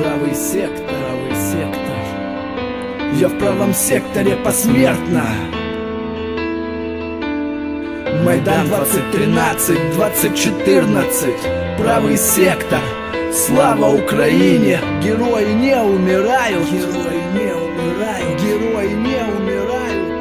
Правый сектор, правый сектор. Я в правом секторе посмертно. Майдан 2013, 2014. Правый сектор. Слава Украине! Герои не умирают. Герои не умирают. Герои не умирают.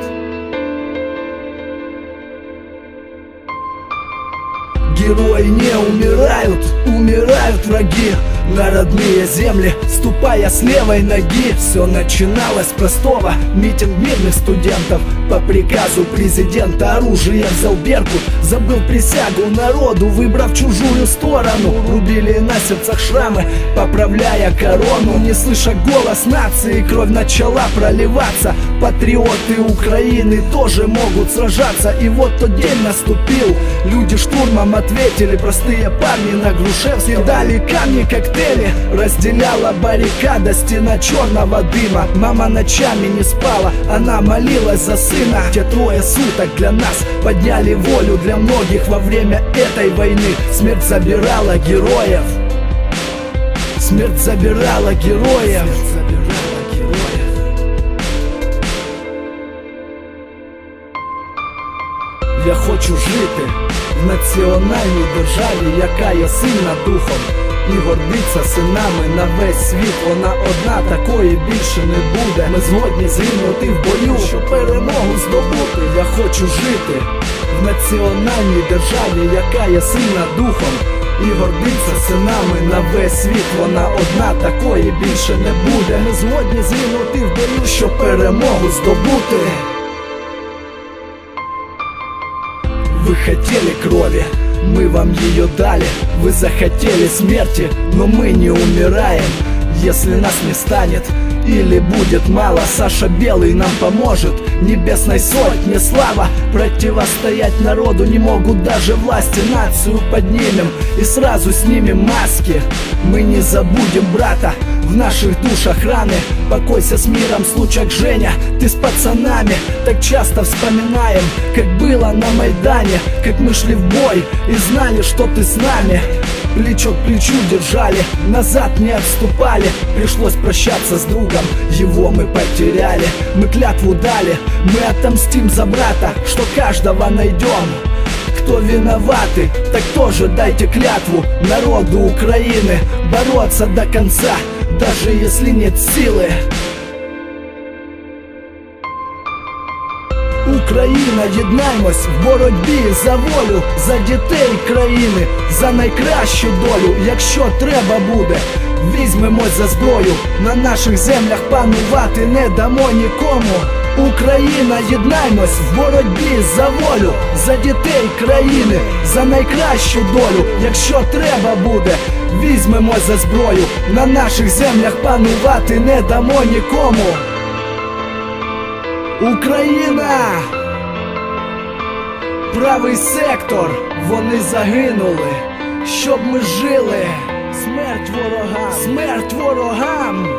Герои не умирают. Умирают враги на родные земли, ступая с левой ноги. Все начиналось с простого: митинг мирных студентов. По приказу президента оружие взял Беркут. Забыл присягу народу, выбрав чужую сторону. Рубили на сердцах шрамы, поправляя корону. Не слыша голос нации, кровь начала проливаться. Патриоты Украины тоже могут сражаться. И вот тот день наступил. Люди штурмом ответили, простые парни на Грушевском. Кидали камни, коктейли, разделяла баррикада, стена черного дыма. Мама ночами не спала, она молилась за сына. Те трое суток для нас подняли волю для многих во время этой войны. Смерть забирала героев. Смерть забирала героев. Я хочу жити в національній державі, яка є сильна духом і гордиться синами на весь світ. Вона одна, такої більше не буде. Ми згодні згинути в бою, щоб перемогу здобути. Я хочу жити в національній державі, яка є сильна духом і гордиться синами на весь світ. Вона одна, такої більше не буде. Ми згодні згинути в бою, щоб перемогу здобути. Вы хотели крови, мы вам ее дали. Вы захотели смерти, но мы не умираем. Если нас не станет или будет мало, Саша Белый нам поможет. Небесной сотне слава. Противостоять народу не могут даже власти. Нацию поднимем и сразу снимем маски. Мы не забудем брата, в наших душах раны. Покойся с миром, случай Женя, ты с пацанами. Так часто вспоминаем, как было на Майдане, как мы шли в бой и знали, что ты с нами. Плечо к плечу держали, назад не отступали. Пришлось прощаться с другом, его мы потеряли. Мы клятву дали, мы отомстим за брата, что каждого найдем. Кто виноваты, так тоже дайте клятву народу Украины бороться до конца, даже если нет силы. Україна, єднаймось в боротьбі за волю, за дітей країни, за найкращу долю. Якщо треба буде, візьмемось за зброю. На наших землях панувати не дамо нікому. Україна, єднаймось в боротьбі за волю, за дітей країни, за найкращу долю. Якщо треба буде, візьмемось за зброю. На наших землях панувати не дамо нікому. Україна! Правий сектор, вони загинули, щоб ми жили. Смерть ворогам! Смерть ворогам!